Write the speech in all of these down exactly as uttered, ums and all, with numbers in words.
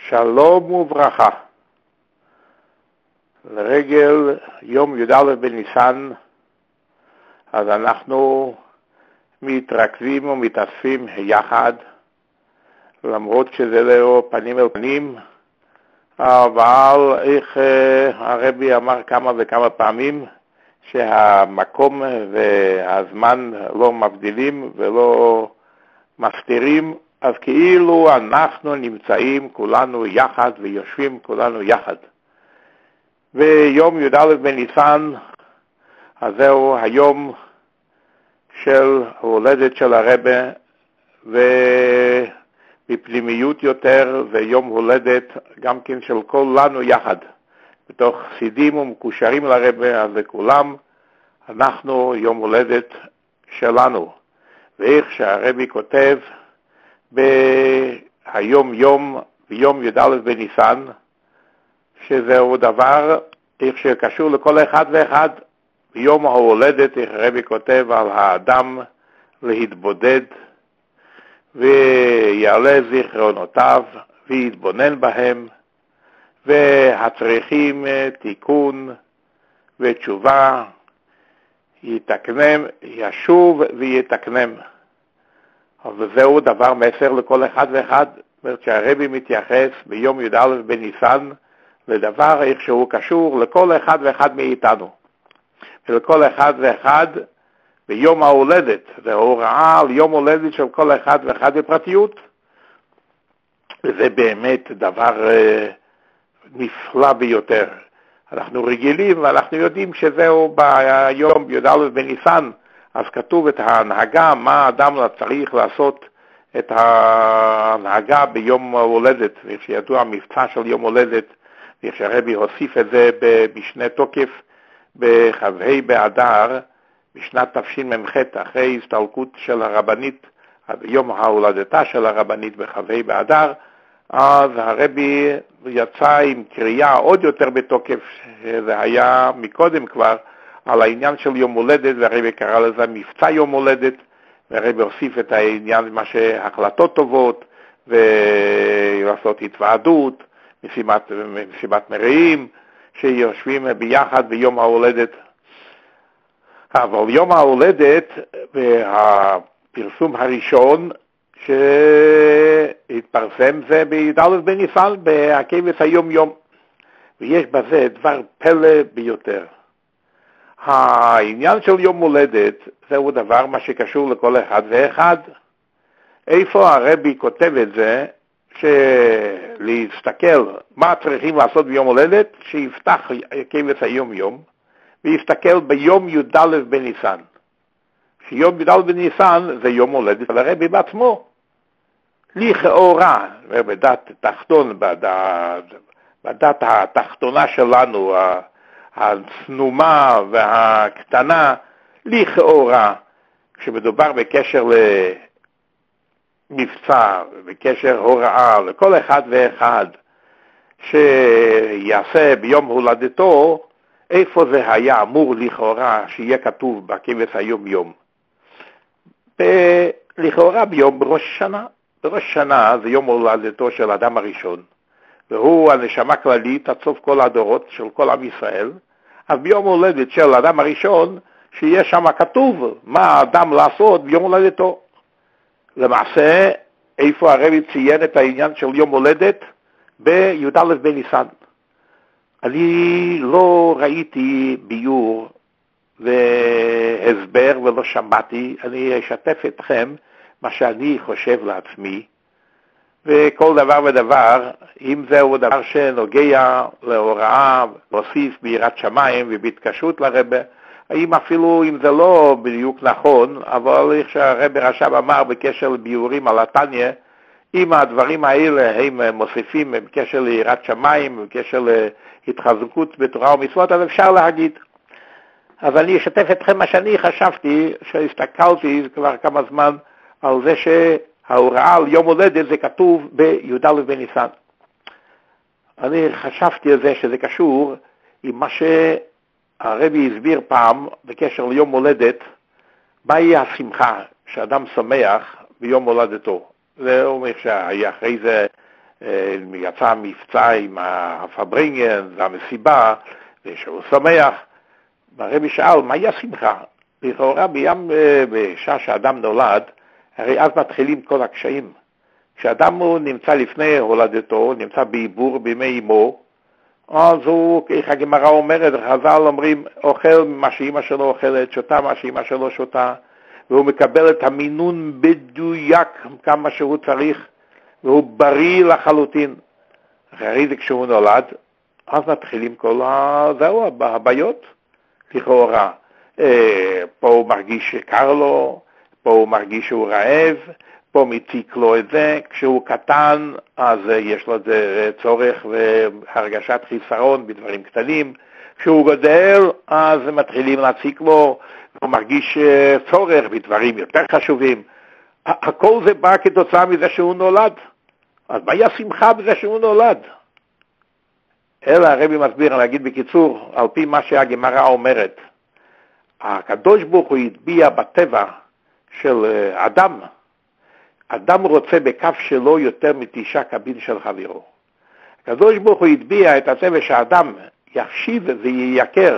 שלום וברכה. לרגל יום י"א בניסן, אז אנחנו מתרכזים ומתאספים יחד, למרות שזה לא פנים אל פנים, אבל איך הרבי אמר כמה וכמה פעמים, שהמקום והזמן לא מבדילים ולא מסתירים, אז כאילו אנחנו נמצאים כולנו יחד ויושבים כולנו יחד. ויום י"א בניסן, אז זהו היום של ההולדת של הרבי, ובפנימיות יותר זה יום הולדת גם כן של כולנו יחד. בתוך חסידים ומקושרים לרבי, אז לכולם אנחנו יום הולדת שלנו. ואיך שהרבי כותב בהיום יום ביום י"א בניסן, שזהו דבר איך שקשור לכל אחד ואחד. ביום ההולדת איך הרבי כותב על האדם להתבודד ויעלה זיכרונותיו ויתבונן בהם, והצריכים תיקון ותשובה יתקנם, ישוב ויתקנם. אבל זהו דבר מסר לכל אחד ואחד. זאת אומרת שהרבי מתייחס ביום י"א בניסן לדבר איך שהוא קשור לכל אחד ואחד מאיתנו. ולכל אחד ואחד ביום ההולדת. זה הוראה על יום הולדת של כל אחד ואחד בפרטיות. וזה באמת דבר uh, נפלא ביותר. אנחנו רגילים ואנחנו יודעים שזהו ביום י"א בניסן, אז כתוב את ההנהגה, מה האדם צריך לעשות את ההנהגה ביום ההולדת, ושידוע המבצע של יום הולדת, וכשהרבי הוסיף את זה במשנה תוקף בחו"ה באדר, בשנת תשמ"ח, אחרי הסתלקות של הרבנית, יום ההולדתה של הרבנית בחו"ה באדר, אז הרבי יצא עם קריאה עוד יותר בתוקף, שזה היה מקודם כבר, על העניין של יום הולדת, והרבי קרא לזה מבצע יום הולדת, והרבי הוסיף את העניין, מה שהחלטות טובות, ולעשות התוועדות, מסיבת, מסיבת מרעים, שיושבים ביחד ביום ההולדת. אבל יום ההולדת, והפרסום הראשון, שהתפרסם זה בי"א בניסן, בכבש היום יום. ויש בזה דבר פלא ביותר. העניין של יום הולדת זהו דבר מה שקשור לכל אחד ואחד. איפה הרבי כותב את זה, שלהסתכל מה צריכים לעשות ביום הולדת, שיפתח כבש היום יום, ויסתכל ביום י"א בניסן. שיום י"א בניסן זה יום הולדת של הרבי בעצמו. לכאורה, בדת תחתון, בדת, בדת התחתונה שלנו, הצנומה והקטנה, לכאורה, כשמדובר בקשר למבצע, בקשר הוראה, לכל אחד ואחד שיעשה ביום הולדתו, איפה זה היה אמור לכאורה שיהיה כתוב בכבש היום יום? לכאורה ביום בראש השנה. בראש השנה זה יום הולדתו של האדם הראשון, והוא הנשמה כללית עד סוף כל הדורות של כל עם ישראל. אז ביום הולדת של האדם הראשון, שיהיה שם כתוב מה האדם לעשות ביום הולדתו. למעשה, איפה הרבי ציין את העניין של יום הולדת? בי"א בניסן. אני לא ראיתי ביור והסבר ולא שמעתי, אני אשתף אתכם מה שאני חושב לעצמי, וכל דבר ודבר, אם זהו דבר שנוגע להוראה, להוסיף ביראת שמיים ובהתקשרות לרבי, האם אפילו אם זה לא בדיוק נכון, אבל איך שהרבי רש"ב אמר בקשר לביורים על התניא, אם הדברים האלה הם מוסיפים בקשר ליראת שמיים, בקשר להתחזקות בתורה ומצוות, אז אפשר להגיד. אז אני אשתף אתכם מה שאני חשבתי, שהסתכלתי כבר כמה זמן על זה שההוראה על יום הולדת זה כתוב בי"א בניסן. אני חשבתי על זה שזה קשור עם מה שהרבי הסביר פעם בקשר ליום הולדת, מהי השמחה שאדם שמח ביום הולדתו. זה אומר שאחרי זה יצא מבצע עם הפברינגן והמסיבה, ושהוא שמח. והרבי שאל, מהי השמחה? לכאורה בים, בשעה שאדם נולד, הרי אז מתחילים כל הקשיים. כשאדם הוא נמצא לפני הולדתו, נמצא בעיבור בימי אמו, אז הוא, איך הגמרא אומרת, חז"ל אומרים, אוכל מה שאמא שלו אוכלת, שותה מה שאמא שלו שותה, והוא מקבל את המינון בדויק כמה שהוא צריך, והוא בריא לחלוטין. אחרי זה כשהוא נולד, אז מתחילים כל הזהו, הבעיות, לכאורה. פה הוא מרגיש שקר לו, פה הוא מרגיש שהוא רעב, פה מציק לו את זה, כשהוא קטן, אז יש לו זה צורך והרגשת חיסרון בדברים קטנים, כשהוא גדל, אז מתחילים להציק לו, הוא מרגיש צורך בדברים יותר חשובים. הכל זה בא כתוצאה מזה שהוא נולד. אז מהי השמחה בזה שהוא נולד? אלא הרבי מסביר, אני אגיד בקיצור, על פי מה שהגמרא אומרת, הקדוש ברוך הוא הטביע בטבע של אדם, אדם רוצה בכף שלו יותר מתשעה קבין של חברו. הקדוש ברוך הוא הטביע את הטבע שהאדם יחשיב ויקר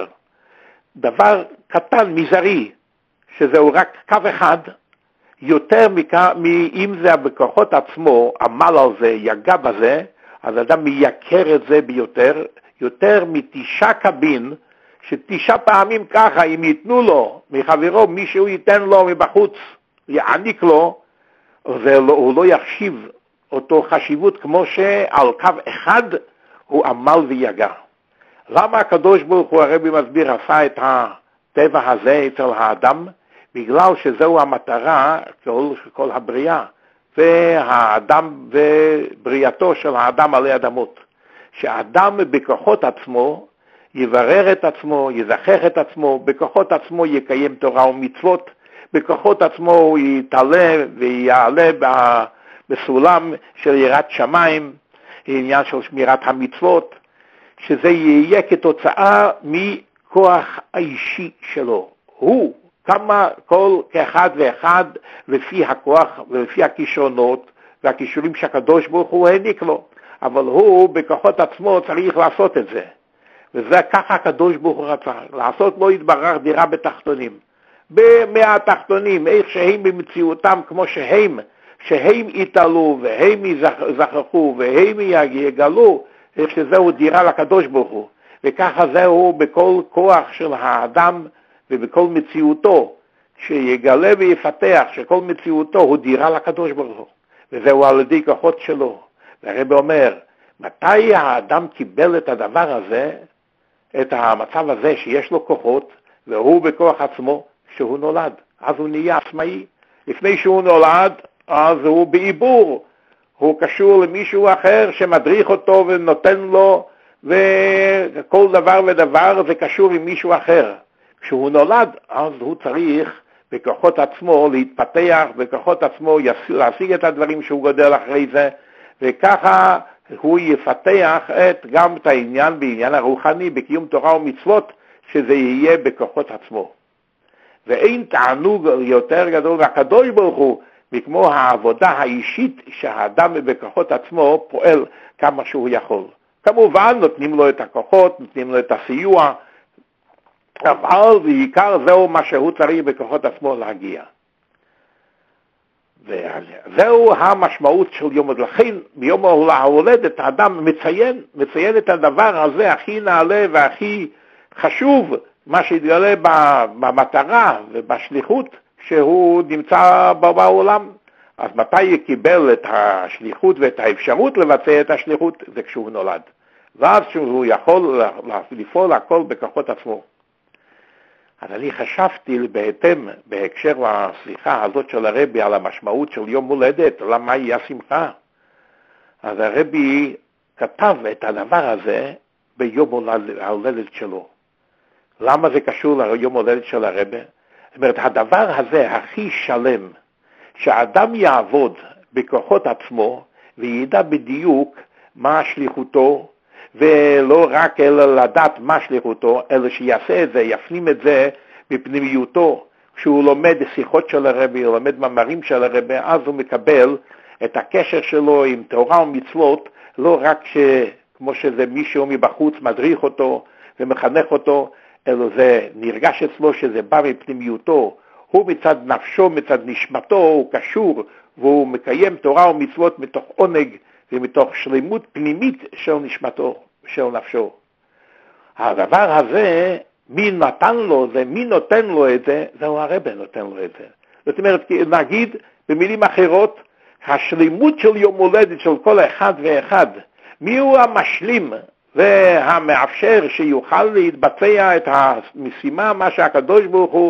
דבר קטן, מזערי, שזהו רק קו אחד, יותר מאם זה בכוחות עצמו, עמל על זה, יגע בזה, אז אדם מייקר את זה ביותר, יותר מתשעה קבין, שתשעה פעמים ככה, אם ייתנו לו מחברו, מישהו ייתן לו מבחוץ, יעניק לו, והוא לא יחשיב אותו חשיבות כמו שעל קו אחד הוא עמל ויגע. למה הקדוש ברוך הוא, הרבי מסביר, עשה את הטבע הזה אצל האדם? בגלל שזהו המטרה של כל הבריאה, והאדם ובריאתו של האדם עלי אדמות. שהאדם בכוחות עצמו יברר את עצמו, יזכח את עצמו, בכוחות עצמו יקיים תורה ומצוות, בכוחות עצמו הוא יתעלה ויעלה בסולם של יראת שמיים, עניין של שמירת המצוות, שזה יהיה כתוצאה מכוח האישי שלו. הוא, כמה כל כאחד ואחד לפי הכוח ולפי הכישרונות והכישורים שהקדוש ברוך הוא העניק לו, אבל הוא בכוחות עצמו צריך לעשות את זה. וזה ככה הקדוש ברוך הוא רצה, לעשות לו יתברך דירה בתחתונים. מהתחתונים, איך שהם במציאותם כמו שהם, שהם יתעלו והם יזכחו והם יגלו, איך שזהו דירה לקדוש ברוך הוא. וככה זהו בכל כוח של האדם ובכל מציאותו, שיגלה ויפתח שכל מציאותו הוא דירה לקדוש ברוך הוא. וזהו על ידי כוחות שלו. והרבי אומר, מתי האדם קיבל את הדבר הזה, את המצב הזה שיש לו כוחות, והוא בכוח עצמו, שהוא נולד. אז הוא נהיה עצמאי. לפני שהוא נולד, אז הוא בעיבור. הוא קשור למישהו אחר שמדריך אותו ונותן לו, וכל דבר ודבר זה קשור עם מישהו אחר. כשהוא נולד, אז הוא צריך בכוחות עצמו להתפתח, בכוחות עצמו להשיג את הדברים שהוא גודל אחרי זה, וככה הוא יפתח את, גם את העניין בעניין הרוחני, בקיום תורה ומצוות, שזה יהיה בכוחות עצמו. ואין תענוג יותר גדול והקדוש ברוך הוא, מכמו העבודה האישית שהאדם בכוחות עצמו פועל כמה שהוא יכול. כמובן נותנים לו את הכוחות, נותנים לו את הסיוע, אבל בעיקר זהו מה שהוא צריך בכוחות עצמו להגיע. וזהו המשמעות של יום הולדת. לכן ביום ההולדת האדם מציין, מציין את הדבר הזה הכי נעלה והכי חשוב, מה שהתגלה במטרה ובשליחות שהוא נמצא בעולם. אז מתי יקבל את השליחות ואת האפשרות לבצע את השליחות? זה כשהוא נולד. ואז שהוא יכול לפעול הכל בכוחות עצמו. אז אני חשבתי בהתאם, בהקשר לשיחה הזאת של הרבי על המשמעות של יום הולדת, למה היא השמחה. אז הרבי כתב את הדבר הזה ביום ההולדת שלו. למה זה קשור ליום הולדת של הרבי? זאת אומרת, הדבר הזה הכי שלם, שהאדם יעבוד בכוחות עצמו וידע בדיוק מה שליחותו, ולא רק אלא לדעת מה שליחותו, אלא שיעשה את זה, יפנים את זה בפנימיותו. כשהוא לומד שיחות של הרבי, הוא לומד מאמרים של הרבי, אז הוא מקבל את הקשר שלו עם תורה ומצוות, לא רק ש, כמו שזה מישהו מבחוץ מדריך אותו ומחנך אותו, אלא זה נרגש אצלו שזה בא מפנימיותו, הוא מצד נפשו, מצד נשמתו, הוא קשור, והוא מקיים תורה ומצוות מתוך עונג ומתוך שלמות פנימית של נשמתו, של נפשו. הדבר הזה, מי נתן לו זה, מי נותן לו את זה, זהו הרב נותן לו את זה. זאת אומרת, נגיד במילים אחרות, השלימות של יום הולדת של כל אחד ואחד, מי הוא המשלים והמאפשר שיוכל להתבצע את המשימה, מה שהקדוש ברוך הוא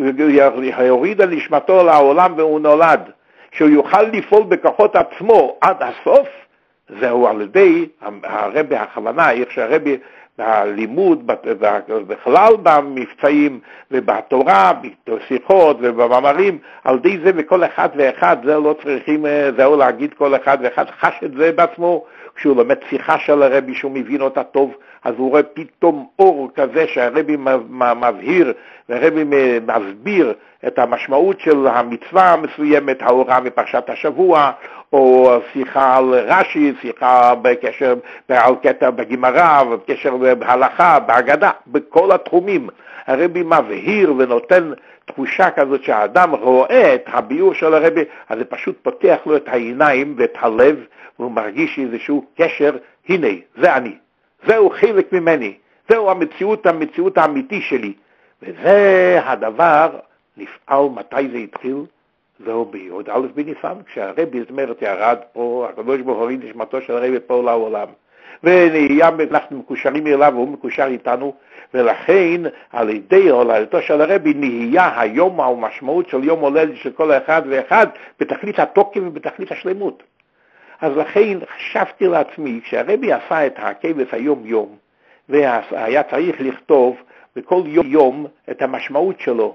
יוריד על נשמתו לעולם והוא נולד, שהוא יוכל לפעול בכוחות עצמו עד הסוף, זהו על ידי הרבי הכוונה, איך שהרבי בלימוד, בכלל במבצעים ובתורה, בשיחות ובמאמרים, על ידי זה וכל אחד ואחד, זה לא צריכים, זהו להגיד כל אחד ואחד, חש את זה בעצמו, כשהוא לומד שיחה של הרבי, שהוא מבין אותה טוב, אז הוא רואה פתאום אור כזה שהרבי מבהיר, והרבי מסביר את המשמעות של המצווה המסוימת, ההוראה מפרשת השבוע, או שיחה על רש"י, שיחה בקשר, על קטע בגמרא, בקשר בהלכה, בהגדה, בכל התחומים. הרבי מבהיר ונותן תחושה כזאת שהאדם רואה את הביור של הרבי, אז זה פשוט פותח לו את העיניים ואת הלב, והוא מרגיש איזשהו קשר, הנה, זה אני, זהו חלק ממני, זהו המציאות, המציאות האמיתי שלי. וזה הדבר נפעל, מתי זה התחיל? זהו בי"א בניסן, כשהרבי, זאת אומרת, ירד פה, הקדוש ברוך הוא הוריד נשמתו של הרבי פה לעולם. ונהיה, אנחנו מקושרים אליו, והוא מקושר איתנו, ולכן על ידי הולדתו של הרבי נהיה היום המשמעות של יום הולדת של כל אחד ואחד, בתכלית התוקף ובתכלית השלמות. אז לכן חשבתי לעצמי, כשהרבי עשה את הכבש היום יום, והיה צריך לכתוב בכל יום יום את המשמעות שלו,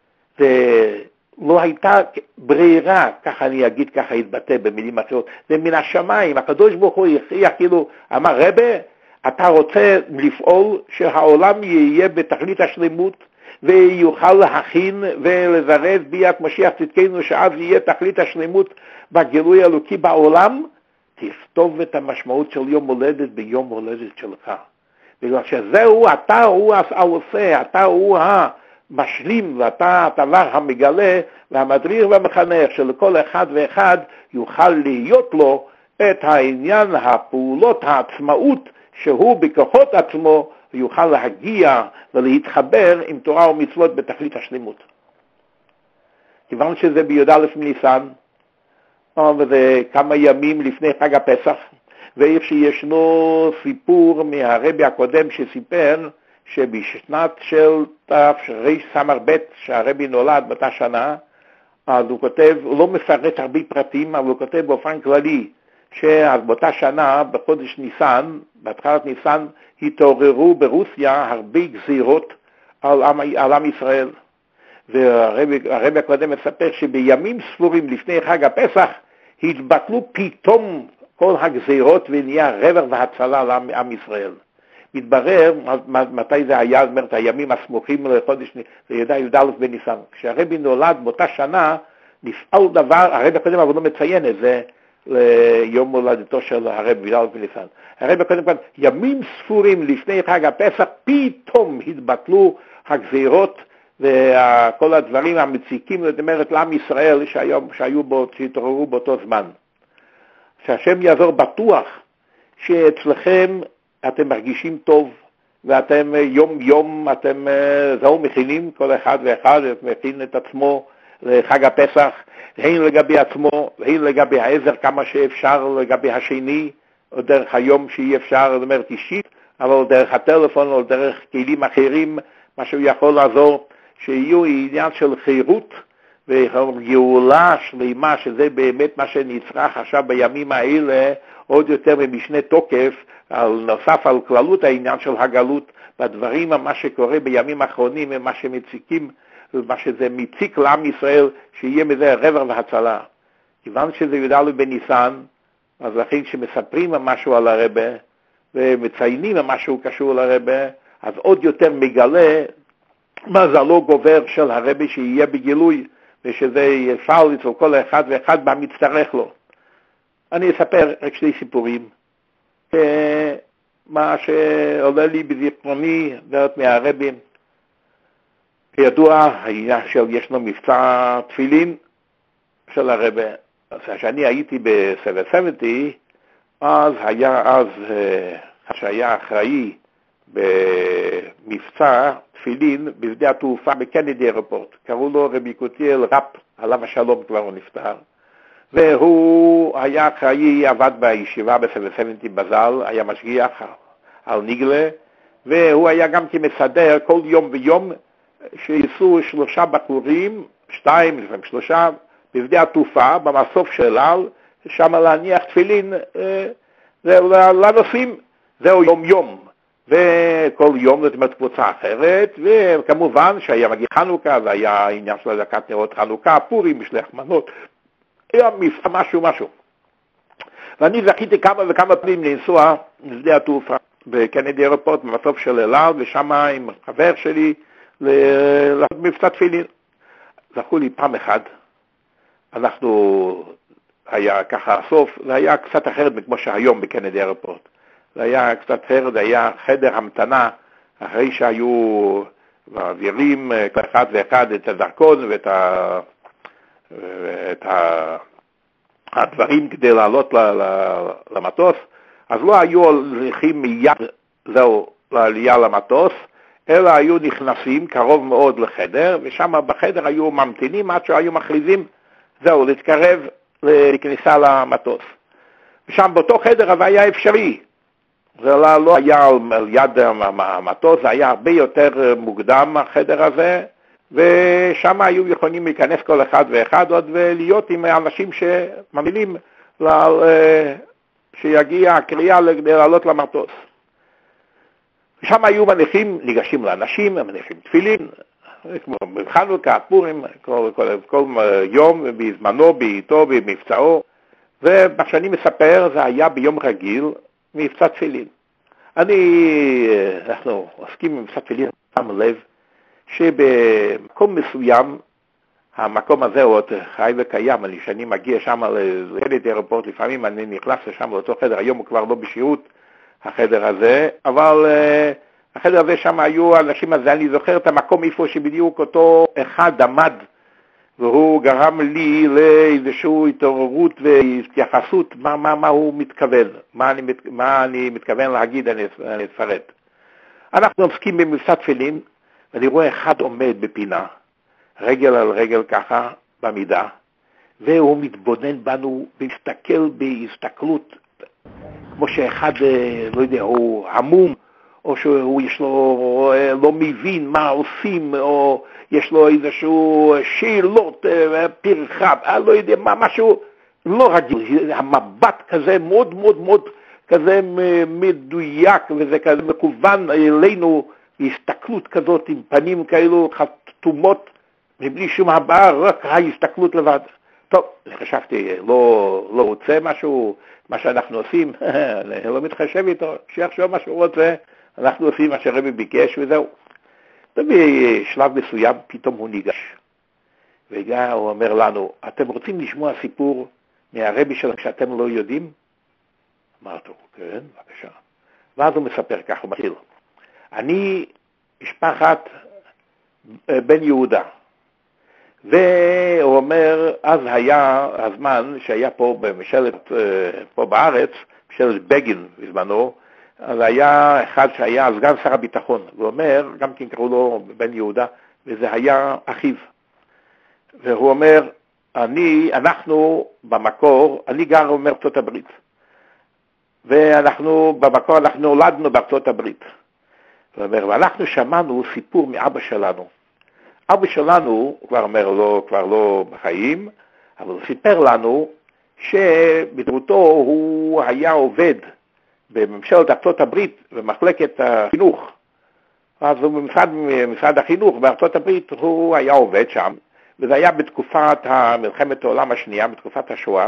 ולא הייתה ברירה, ככה אני אגיד, ככה התבטא במילים אחרות, זה מן השמיים, הקדוש ברוך הוא הכריח, כאילו אמר, רבי, אתה רוצה לפעול שהעולם יהיה בתכלית השלמות, ויוכל להכין ולזרז ביאת משיח צדקנו, שאז יהיה תכלית השלמות בגילוי אלוקי בעולם, תכתוב את המשמעות של יום הולדת ביום הולדת שלך. בגלל שזהו, אתה הוא העושה, אתה הוא המשלים, ואתה הדבר המגלה והמדריך והמחנך, שלכל אחד ואחד יוכל להיות לו את העניין, הפעולות, העצמאות, שהוא בכוחות עצמו יוכל להגיע ולהתחבר עם תורה ומצוות בתכלית השלמות. כיוון שזה בי"א בניסן, וזה כמה ימים לפני חג הפסח, ואיך שישנו סיפור מהרבי הקודם שסיפר שבשנת של תרס"ב שהרבי נולד באותה שנה, אז הוא כותב, הוא לא מפרט הרבה פרטים, אבל הוא כותב באופן כללי, שבאותה שנה, בחודש ניסן, בהתחלת ניסן, התעוררו ברוסיה הרבה גזירות על עם, על עם ישראל. והרבי הקודם מספר שבימים ספורים לפני חג הפסח, התבטלו פתאום כל הגזירות ונהיה רווח והצלה לעם ישראל. מתברר מתי זה היה, זאת אומרת, הימים הסמוכים לחודש, זה ידע י"א בניסן. כשהרבי נולד באותה שנה, נפעל דבר, הרבי הקודם אבל לא מציין את זה, ליום הולדתו של הרבי י"א בניסן. הרבי הקודם כאן, ימים ספורים לפני חג הפסח, פתאום התבטלו הגזירות, וכל הדברים המציקים, זאת אומרת, לעם ישראל שהיום, שהיו בו, שהתעוררו באותו זמן. שהשם יעזור, בטוח שאצלכם אתם מרגישים טוב, ואתם יום יום, אתם זהו מכינים, כל אחד ואחד מכין את עצמו לחג הפסח, הן לגבי עצמו, והן לגבי העזר כמה שאפשר לגבי השני, או דרך היום שאי אפשר, זאת אומרת אישית, אבל דרך הטלפון או דרך כלים אחרים, מה שהוא יכול לעזור, שיהיו עניין של חירות וגאולה שלמה, שזה באמת מה שנצרך עכשיו בימים האלה, עוד יותר ממשנה תוקף, על נוסף על כללות העניין של הגלות, בדברים מה שקורה בימים האחרונים, מה שמציקים, מה שזה מציק לעם ישראל, שיהיה מזה רווח והצלה. כיוון שזה י"א בניסן, אז לכן כשמספרים משהו על הרבה, ומציינים משהו קשור לרבה, אז עוד יותר מגלה מזלו גובר של הרבי שיהיה בגילוי, ושזה יפעל אצל כל אחד ואחד במצטרך לו. אני אספר רק שני סיפורים. מה שעולה לי בזיכרוני דעת מהרבים. כידוע, ישנו מבצע תפילין של הרבה. כשאני הייתי ב-שבע שבעים, אז היה אז, שהיה אחראי במבצע תפילין בשדה התעופה בקנדי איירפורט. קראו לו רבי קוטיאל ראפ, עליו השלום כבר הוא נפטר. והוא היה אחראי, עבד בישיבה ב-שבע שבעים בזל, היה משגיח על ניגלה, והוא היה גם כמסדר כל יום ויום שיסעו שלושה בחורים, שתיים, לפעמים שלושה, בשדה התעופה, במסוף של אל, שם להניח תפילין לנוסעים. זהו יום יום, וכל יום זאת אומרת קבוצה אחרת, וכמובן שהיה מגיע חנוכה, זה היה עניין של הדלקת נרות חנוכה, פורים, משלח מנות, היה מבצע משהו משהו. ואני זכיתי כמה וכמה פעמים לנסוע לשדה התעופה בקנדי איירפורט, במסוף של אל על, ושם עם חבר שלי לעשות מבצע תפילין. זכו לי פעם אחד, אנחנו, היה ככה הסוף, זה היה קצת אחרת כמו שהיום בקנדי איירפורט. זה היה קצת אחרת, זה היה חדר המתנה, אחרי שהיו מעבירים כל אחד ואחד את הדרכון ואת ה... ואת ה... הדברים כדי לעלות למטוס, אז לא היו הולכים מיד זהו לעלייה למטוס, אלא היו נכנסים קרוב מאוד לחדר, ושם בחדר היו ממתינים עד שהיו מכריזים, זהו, להתקרב לכניסה למטוס. ושם באותו חדר אבל היה אפשרי. זה לא היה על יד המטוס, זה היה הרבה יותר מוקדם החדר הזה, ושם היו יכולים להיכנס כל אחד ואחד עוד ולהיות עם אנשים שמאמינים שיגיע הקריאה לעלות למטוס. ושם היו מניחים, ניגשים לאנשים, מניחים תפילין, כמו בחנוכה, פורים, כל, כל, כל יום, בזמנו, בעיתו, במבצעו. ומה שאני מספר, זה היה ביום רגיל, מבצע תפילין. אני, אנחנו עוסקים במבצע תפילין, שם לב, שבמקום מסוים, המקום הזה הוא עוד חי וקיים, אני שאני מגיע שם לקנדי איירפורט, לפעמים אני נכנס לשם לאותו חדר, היום הוא כבר לא בשירות, החדר הזה, אבל uh, החדר הזה שם היו אנשים הזה, אני זוכר את המקום איפה שבדיוק אותו אחד עמד, והוא גרם לי לאיזושהי התעוררות והתייחסות, מה, מה, מה הוא מתכוון, מה אני, מה אני מתכוון להגיד, אני, אני אפרט. אנחנו עוסקים במבצע תפילין, ואני רואה אחד עומד בפינה, רגל על רגל ככה, במידה, והוא מתבונן בנו, ומסתכל בהסתכלות, כמו שאחד, לא יודע, הוא עמום, או שהוא יש לו, לא מבין מה עושים, או יש לו איזשהו שאלות, פרחה, לא יודע, מה, משהו לא רגיל, המבט כזה מאוד מאוד מאוד, כזה מדויק, וזה כזה מכוון אלינו, הסתכלות כזאת עם פנים כאלו חתומות, מבלי שום הבעה, רק ההסתכלות לבד. טוב, אני חשבתי, לא, לא רוצה משהו, מה שאנחנו עושים, אני לא מתחשב איתו, שיחשוב מה שהוא רוצה, אנחנו עושים מה שרבי ביקש וזהו. ובשלב מסוים פתאום הוא ניגש, והוא אומר לנו, אתם רוצים לשמוע סיפור מהרבי שלכם שאתם לא יודעים? אמרתי, כן, בבקשה. ואז הוא מספר כך, הוא מתחיל. אני משפחת בן יהודה, והוא אומר, אז היה הזמן שהיה פה במשלת, פה בארץ, משלת בגין בזמנו, אז היה אחד שהיה סגן שר הביטחון, הוא אומר, גם כן קראו לו בן יהודה, וזה היה אחיו. והוא אומר, אני, אנחנו במקור, אני גר בארצות הברית, ואנחנו במקור, אנחנו נולדנו בארצות הברית. הוא אומר, ואנחנו שמענו סיפור מאבא שלנו. אבא שלנו, הוא כבר אומר, לא, כבר לא בחיים, אבל הוא סיפר לנו שבדמותו הוא היה עובד בממשלת ארצות הברית, במחלקת החינוך. אז הוא במשרד, במשרד החינוך בארצות הברית, הוא היה עובד שם, וזה היה בתקופת מלחמת העולם השנייה, בתקופת השואה,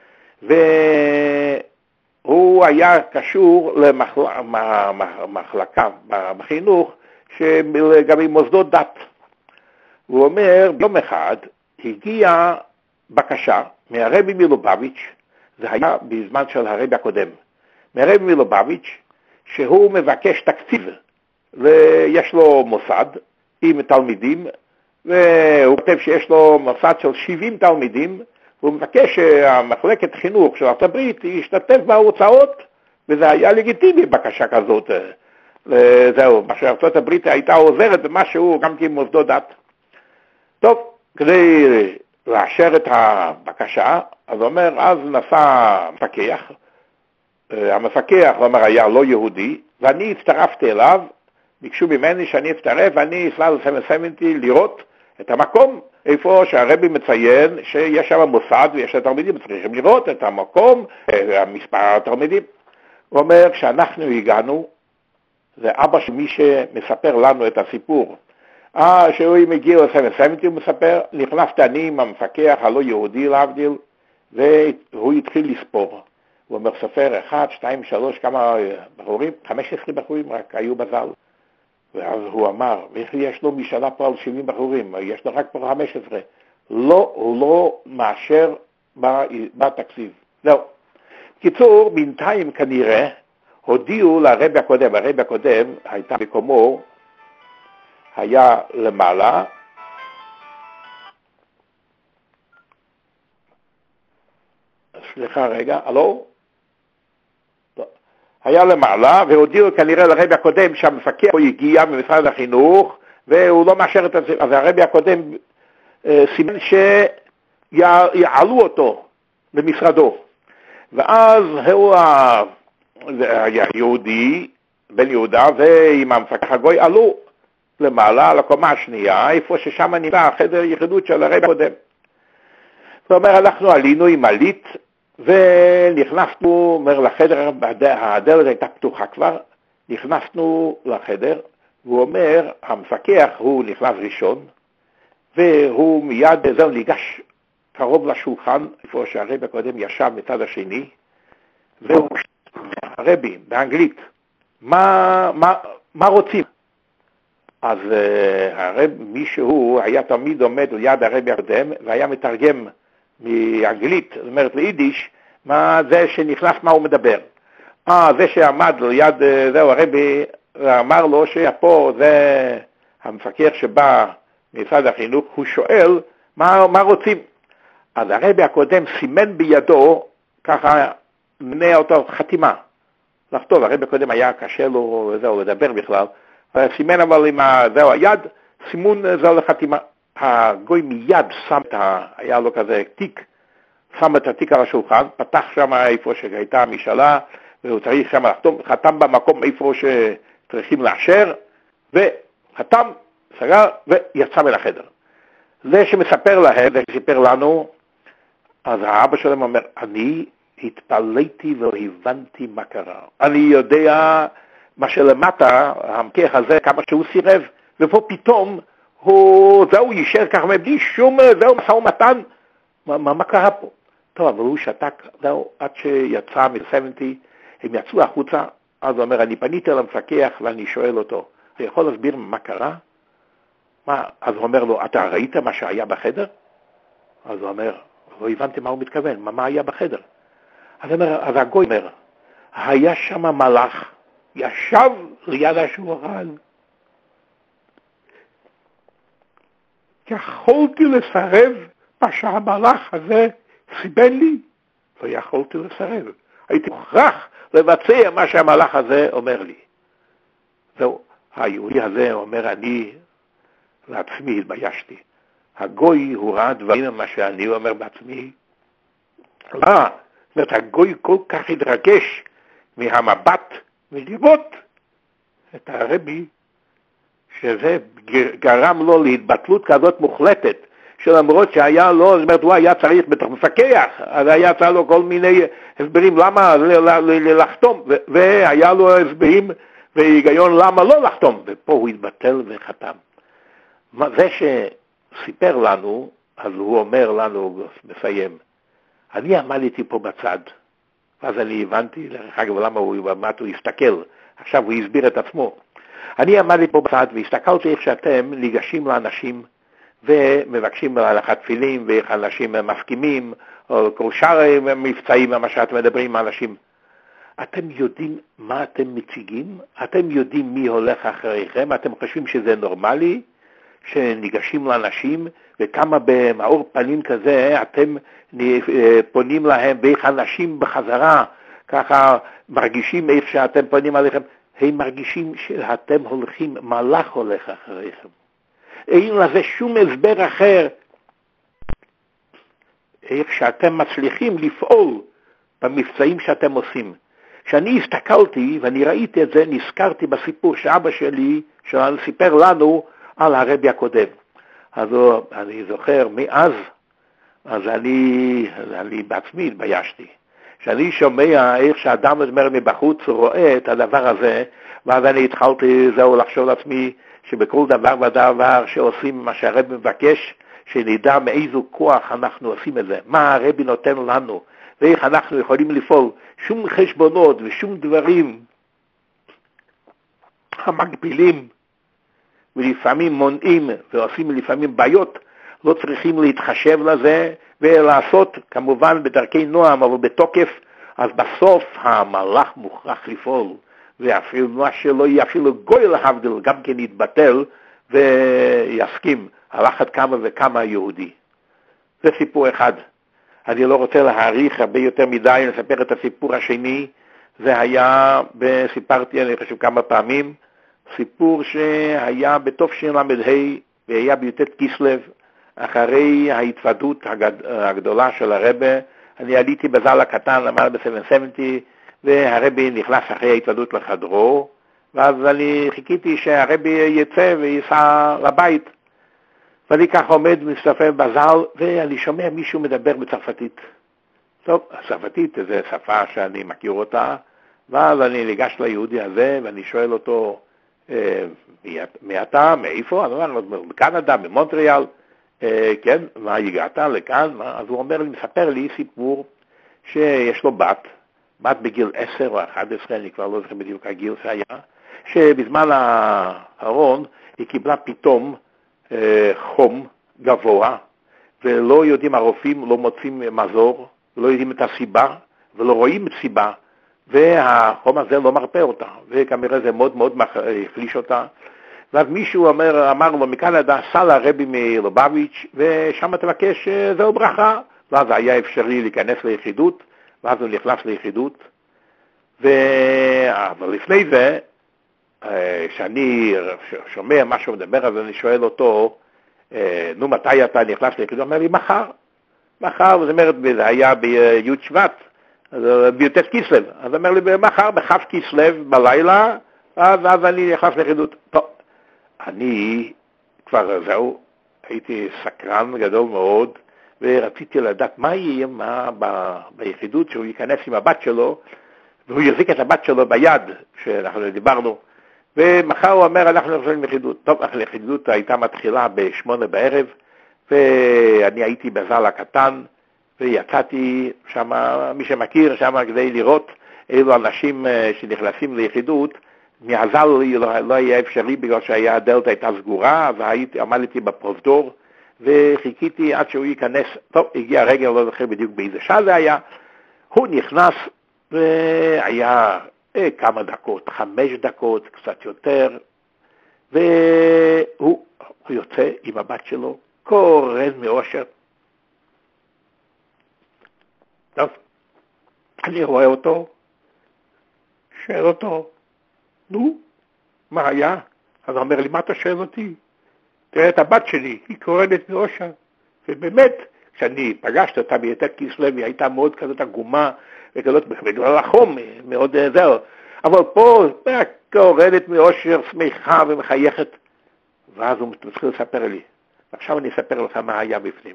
והוא היה קשור למחלקה בחינוך, לגבי מוסדות דת. הוא אומר, ביום אחד הגיעה בקשה מהרבי מלובביץ', זה היה בזמן של הרבי הקודם. מהרבי מלובביץ', שהוא מבקש תקציב, ויש לו מוסד עם תלמידים, והוא כותב שיש לו מוסד של שבעים תלמידים, והוא מבקש שהמחלקת חינוך של ארצות הברית ישתתף בהוצאות, וזה היה לגיטימי בקשה כזאת. זהו, מה שארצות הברית הייתה עוזרת במשהו גם כמוסדות דת. טוב, כדי לאשר את הבקשה, אז אומר, אז נסע מפקח, המפקח, אומר, היה לא יהודי, ואני הצטרפתי אליו, ביקשו ממני שאני אצטרף, ואני אסלל סמסמנטי לראות את המקום, איפה שהרבי מציין שיש שם מוסד ויש התלמידים, צריכים לראות את המקום, המספר התלמידים. הוא אומר, כשאנחנו הגענו, זה אבא של מי שמספר לנו את הסיפור. אה, שהוא מגיע לסמסמנטי, הוא מספר, נכנסתי אני עם המפקח הלא יהודי להבדיל, והוא התחיל לספור. הוא אומר, סופר, אחד, שתיים, שלוש, כמה בחורים? חמש עשרה בחורים רק היו בזל. ואז הוא אמר, ואיך יש לו משאלה פה על שבעים בחורים? יש לו רק פה חמש עשרה. לא, הוא לא מאשר בתקציב. זהו. בקיצור, בינתיים כנראה, הודיעו לרבי הקודם, הרבי הקודם הייתה מקומו, היה למעלה, סליחה רגע, הלו? היה למעלה, והודיעו כנראה לרבי הקודם שהמפקח הוא הגיע ממשרד החינוך, והוא לא מאשר את זה. אז הרבי הקודם אה, סימן שיעלו אותו במשרדו. ואז הוא היה יהודי, בן יהודה, ועם המפקח הגוי עלו למעלה, לקומה השנייה, איפה ששם נמצא החדר יחידות של הרבי הקודם. זאת אומרת, אנחנו עלינו עם עלית, ונכנסנו, אומר, לחדר, הדלת הייתה פתוחה כבר, נכנסנו לחדר, והוא אומר, המפקח הוא נכנס ראשון, והוא מיד, זהו, ניגש קרוב לשולחן, איפה שהרבי הקודם ישב מצד השני, והוא, הרבי, באנגלית, מה, מה, מה רוצים? אז uh, הרב, מישהו היה תמיד עומד ליד הרבי הקודם, והיה מתרגם מאנגלית, זאת אומרת ליידיש, מה זה שנכנס מה הוא מדבר. אה, זה שעמד ליד, זהו, הרבי אמר לו שפה זה המפקח שבא משרד החינוך, הוא שואל מה, מה רוצים. אז הרבי הקודם סימן בידו, ככה מנה אותו חתימה. לחתוב, הרבי הקודם היה קשה לו, זהו, לדבר בכלל, סימן אבל עם זהו, היד, סימון זהו לחתימה. הגוי מיד שם את ה... היה לו כזה תיק, שם את התיק על השולחן, פתח שם איפה שהייתה המשאלה, והוא צריך שם לחתום, חתם במקום איפה שצריכים לאשר, וחתם, סגר, ויצא מן החדר. זה שמספר להם, זה שסיפר לנו, אז האבא שלהם אומר, אני התפלאתי ולא הבנתי מה קרה. אני יודע מה שלמטה, המפקח הזה, כמה שהוא סירב, ופה פתאום, הוא, זהו, יישר ככה מבלי שום, זהו, משא ומתן. מה, מה, מה קרה פה? טוב, אבל הוא שתק, זהו, עד שיצא מ-שבעים, הם יצאו החוצה, אז הוא אומר, אני פניתי למפקח ואני שואל אותו, אני יכול להסביר מה קרה? מה? אז הוא אומר לו, אתה ראית מה שהיה בחדר? אז הוא אומר, לא הבנתי מה הוא מתכוון, מה, מה היה בחדר? אז, אומר, אז הגוי אומר, היה שם מלאך, ישב ליד השולחן, יכולתי לסרב מה שהמלאך הזה סיבן לי, לא יכולתי לסרב. הייתי מוכרח לבצע מה שהמלאך הזה אומר לי. זהו, היהודי הזה אומר, אני לעצמי התביישתי. הגוי הוא ראה דברים מה שאני אומר בעצמי. לא, זאת אומרת, הגוי כל כך התרגש מהמבט ולראות את הרבי, שזה גרם לו להתבטלות כזאת מוחלטת, שלמרות שהיה לו, זאת אומרת, הוא היה צריך בטח מפקח, אז היה צריך לו כל מיני הסברים למה לחתום, והיה לו הסברים והיגיון למה לא לחתום, ופה הוא התבטל וחתם. זה שסיפר לנו, אז הוא אומר לנו, מסיים, אני עמדתי פה בצד, אז אני הבנתי, אגב, למה הוא עמד, הוא הסתכל, עכשיו הוא הסביר את עצמו. אני עמדתי פה בצד והסתכלתי איך שאתם ניגשים לאנשים ומבקשים להלכת תפילין, ואיך אנשים מסכימים, או כל שאר מבצעים, מה שאתם מדברים עם אנשים. אתם יודעים מה אתם מציגים? אתם יודעים מי הולך אחריכם? אתם חושבים שזה נורמלי? שניגשים לאנשים, וכמה במאור פנים כזה אתם פונים להם, ואיך אנשים בחזרה, ככה מרגישים איפה שאתם פונים עליכם, הם מרגישים שאתם הולכים, מלאך הולך אחריכם. אין לזה שום הסבר אחר. איך שאתם מצליחים לפעול במבצעים שאתם עושים. כשאני הסתכלתי ואני ראיתי את זה, נזכרתי בסיפור שאבא שלי, שסיפר לנו על הרבי הקודם. אז אני זוכר, מאז, אז אני, אני בעצמי התביישתי. כשאני שומע איך שאדם אומר מבחוץ, רואה את הדבר הזה, ואז אני התחלתי זהו לחשוב לעצמי, שבכל דבר ודבר שעושים מה שהרבי מבקש, שנדע מאיזו כוח אנחנו עושים את זה, מה הרבי נותן לנו, ואיך אנחנו יכולים לפעול. שום חשבונות ושום דברים המגבילים, ולפעמים מונעים ועושים לפעמים בעיות, לא צריכים להתחשב לזה ולעשות כמובן בדרכי נועם, אבל בתוקף, אז בסוף המלאך מוכרח לפעול, ואפילו מה שלא יהיה, אפילו גוי להבדיל גם כן יתבטל ויסכים, הלכת כמה וכמה יהודי. זה סיפור אחד. אני לא רוצה להעריך הרבה יותר מדי, לספר את הסיפור השני, זה היה, סיפרתי אני חושב כמה פעמים, סיפור שהיה בתשל"ה, והיה בי"ט כסלו, אחרי ההתוודות הגד... הגדולה של הרבי, אני עליתי בזל הקטן, למעלה ב-שבע שבעים, והרבי נכנס אחרי ההתוודות לחדרו, ואז אני חיכיתי שהרבי יצא וייסע לבית. ואני ככה עומד ומסתובב בזל, ואני שומע מישהו מדבר בצרפתית. טוב, הצרפתית זו שפה שאני מכיר אותה, ואז אני ניגש ליהודי הזה, ואני שואל אותו, מי אתה, מאיפה? אני אומר לו, מקנדה, ממונטריאל, כן, מה הגעת לכאן? אז הוא אומר לי, מספר לי סיפור שיש לו בת, בת בגיל עשר או אחת עשרה, אני כבר לא זוכר בדיוק הגיל שהיה, שבזמן האחרון היא קיבלה פתאום חום גבוה, ולא יודעים, הרופאים לא מוצאים מזור, לא יודעים את הסיבה, ולא רואים את סיבה, והחום הזה לא מרפא אותה, וכנראה זה מאוד מאוד החליש אותה. ואז מישהו אומר, אמר לו מקנדה, סע לרבי מלובביץ' ושם תבקש זהו ברכה. ואז היה אפשרי להיכנס ליחידות, ואז הוא נכנס ליחידות. ו... אבל לפני זה, כשאני שומע מה שהוא מדבר, אז אני שואל אותו, נו מתי אתה נכנס ליחידות? הוא אומר לי, מחר. מחר, זאת אומרת, זה היה בי' שבט, בי"ט כסלו. אז אומר לי, מחר בכ' כסלו בלילה, אז, אז אני נכנס ליחידות. טוב, אני כבר זהו, הייתי סקרן גדול מאוד, ורציתי לדעת מה יהיה מה ב, ביחידות, שהוא ייכנס עם הבת שלו, והוא יחזיק את הבת שלו ביד, שאנחנו דיברנו, ומחר הוא אומר, אנחנו נחזור ליחידות. טוב, היחידות הייתה מתחילה בשמונה בערב, ואני הייתי בזל הקטן, ויצאתי שם, מי שמכיר שם כדי לראות אילו אנשים שנכנסים ליחידות, מהזל לא, לא היה אפשרי בגלל שהדלת הייתה סגורה, אז הייתי, עמדתי בפרוזדור, וחיכיתי עד שהוא ייכנס. טוב, הגיע הרגע, לא זוכר בדיוק באיזה שעה זה היה, הוא נכנס, והיה אה, כמה דקות, חמש דקות, קצת יותר, והוא יוצא עם הבת שלו, קורן מאושר. טוב, אני רואה אותו, שואל אותו, נו, מה היה? אז הוא אומר לי, מה אתה שואל אותי? תראה את הבת שלי, היא קורנת מאושר. ובאמת, כשאני פגשתי אותה בי"ט כסלו, היא הייתה מאוד כזאת עגומה, וכזאת בגלל החום, מאוד זהו. אבל פה, קורנת מאושר, שמחה ומחייכת. ואז הוא מתחיל לספר לי. עכשיו אני אספר לך מה היה בפנים.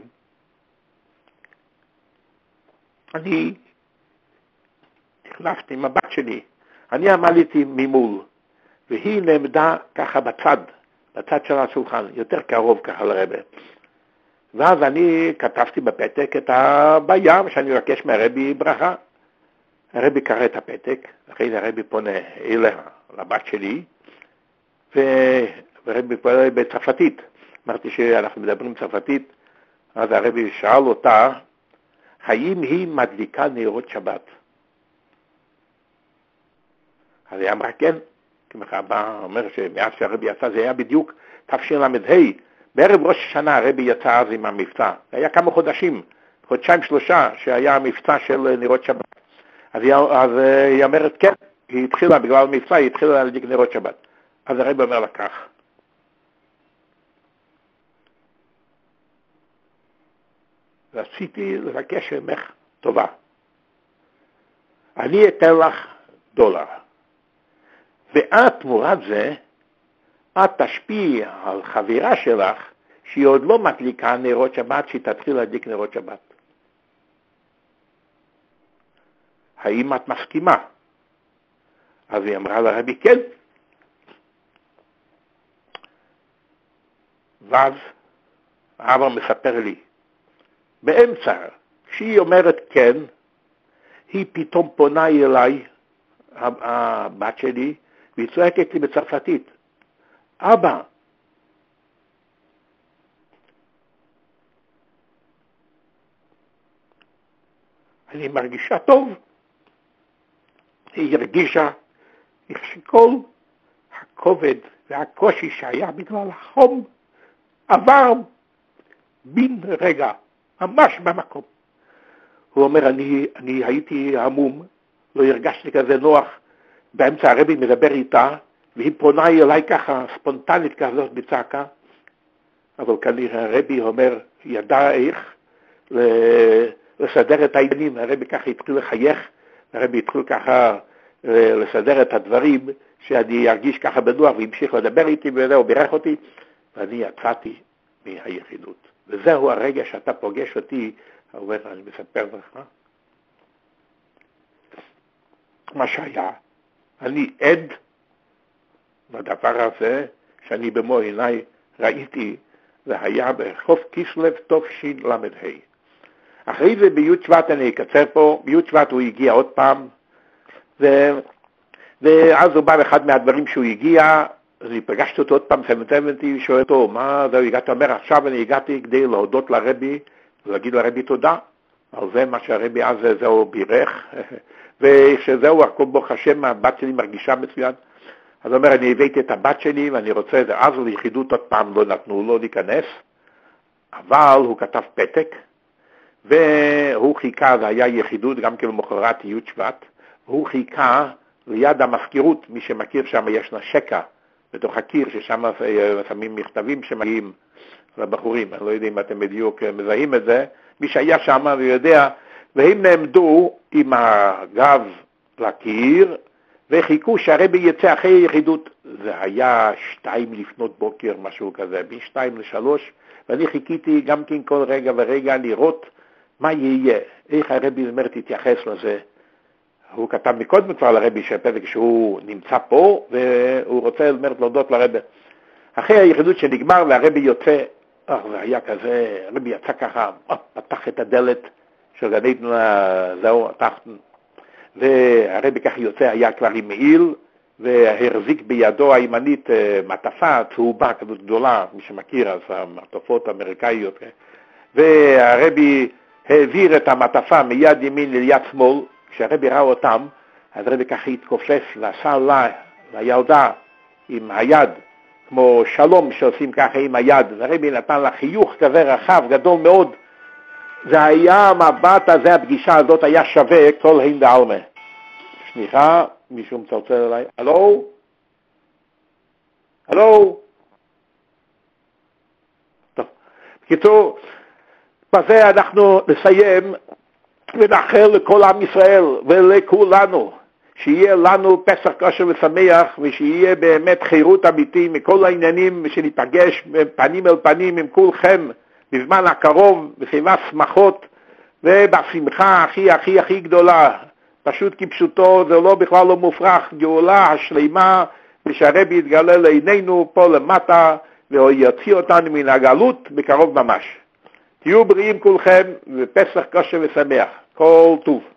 אני נכנסתי עם הבת שלי, אני עמדתי ממול, והיא נעמדה ככה בצד, בצד של השולחן, יותר קרוב ככה לרבי. ואז אני כתבתי בפתק את הבעיה, שאני מבקש מהרבי ברכה. הרבי קרא את הפתק, אחרי זה הרבי פונה אליה, לבת שלי, והרבי פונה בצרפתית. אמרתי שאנחנו מדברים צרפתית, אז הרבי שאל אותה, האם היא מדליקה נרות שבת? אז היא אמרה כן, כי מחבה אומר שמאז שהרבי יצא זה היה בדיוק תשל"ה, בערב ראש השנה הרבי יצא אז עם המבצע, זה היה כמה חודשים, חודשיים שלושה שהיה המבצע של נרות שבת. אז היא, אז היא אומרת כן, היא התחילה בגלל המבצע, היא התחילה להדליק נרות שבת. אז הרבי אומר לה כך, רציתי לבקש ממך טובה. אני אתן לך דולר. ואת תמורת זה, את תשפיעי על חברה שלך, שהיא עוד לא מדליקה נרות שבת, שהיא תתחיל להדליק נרות שבת. האם את מסכימה? אז היא אמרה לרבי, כן. ואז האבא מספר לי, באמצע, כשהיא אומרת כן, היא פתאום פונה אליי, הבת שלי, והיא צועקת לי בצרפתית, אבא, אני מרגישה טוב. היא הרגישה איך שכל הכובד והקושי שהיה בגלל החום עבר בין רגע, ממש במקום. הוא אומר, אני, אני הייתי המום, לא הרגשתי כזה נוח, באמצע הרבי מדבר איתה, והיא פונה אליי ככה, ספונטנית כזאת בצעקה, אבל כנראה הרבי אומר, ידע איך לסדר את העניינים, הרבי ככה התחיל לחייך, הרבי התחיל ככה לסדר את הדברים, שאני ארגיש ככה בנוח, והמשיך לדבר איתי, והוא בירך אותי, ואני יצאתי מהיחידות. וזהו הרגע שאתה פוגש אותי, הוא אומר, אני מספר לך, מה שהיה, אני עד לדבר הזה, שאני במו עיניי ראיתי, זה היה בחוף כסלו תשל"ה. אחרי זה בי' שבט, אני אקצר פה, בי' שבט הוא הגיע עוד פעם, ו... ואז הוא בא לאחד מהדברים שהוא הגיע, אז אני פגשתי אותו עוד פעם, סמנטמנטי, שואל אותו, מה זהו, הגעתי, אומר, עכשיו אני הגעתי כדי להודות לרבי, ולהגיד לרבי תודה, על זה מה שהרבי אז זהו בירך, ושזהו, הכל ברוך השם, הבת שלי מרגישה מצוין. אז הוא אומר, אני הבאתי את הבת שלי, ואני רוצה את זה, אז ליחידות עוד פעם לא נתנו לו להיכנס, אבל הוא כתב פתק, והוא חיכה, זה היה יחידות, גם כאילו מחרת י' שבט, הוא חיכה ליד המזכירות, מי שמכיר שם יש נשקה, בתוך הקיר, ששם שמים מכתבים שמגיעים לבחורים, אני לא יודע אם אתם בדיוק מזהים את זה, מי שהיה שם ויודע, והם נעמדו עם הגב לקיר, וחיכו שהרבי יצא אחרי יחידות, זה היה שתיים לפנות בוקר, משהו כזה, בין שתיים לשלוש, ואני חיכיתי גם כן כל רגע ורגע לראות מה יהיה, איך הרבי אומר תתייחס לזה. הוא כתב מקודם כבר לרבי שהפתק שהוא נמצא פה, והוא רוצה לומר להודות לרבי. אחרי היחידות שנגמר והרבי יוצא, אה, זה היה כזה, הרבי יצא ככה, אה, פתח את הדלת של גן עדן, זהו, התחתן, והרבי ככה יוצא, היה כבר עם מעיל, והחזיק בידו הימנית מטפה צהובה כזאת גדולה, מי שמכיר, אז המטפות האמריקאיות, והרבי העביר את המטפה מיד ימין ליד שמאל, כשהרבי ראה אותם, אז הרבי ככה התכופף ועשה לה, לילדה עם היד, כמו שלום שעושים ככה עם היד, והרבי נתן לה חיוך כזה רחב, גדול מאוד, זה היה המבט הזה, הפגישה הזאת היה שווה כל הין דעלמה. סליחה, מישהו מצלצל אליי, הלו? הלו? טוב, בקיצור, בזה אנחנו נסיים ונאחל לכל עם ישראל ולכולנו, שיהיה לנו פסח כשר ושמח, ושיהיה באמת חירות אמיתי מכל העניינים, ושניפגש פנים אל פנים עם כולכם בזמן הקרוב, בסביבה שמחות ובשמחה הכי הכי הכי גדולה. פשוט כפשוטו, זה לא בכלל לא מופרך, גאולה השלימה, ושהרבי יתגלה לעינינו פה למטה, ויוציא אותנו מן הגלות בקרוב ממש. תהיו בריאים כולכם, ופסח כשר ושמח. כל טוב.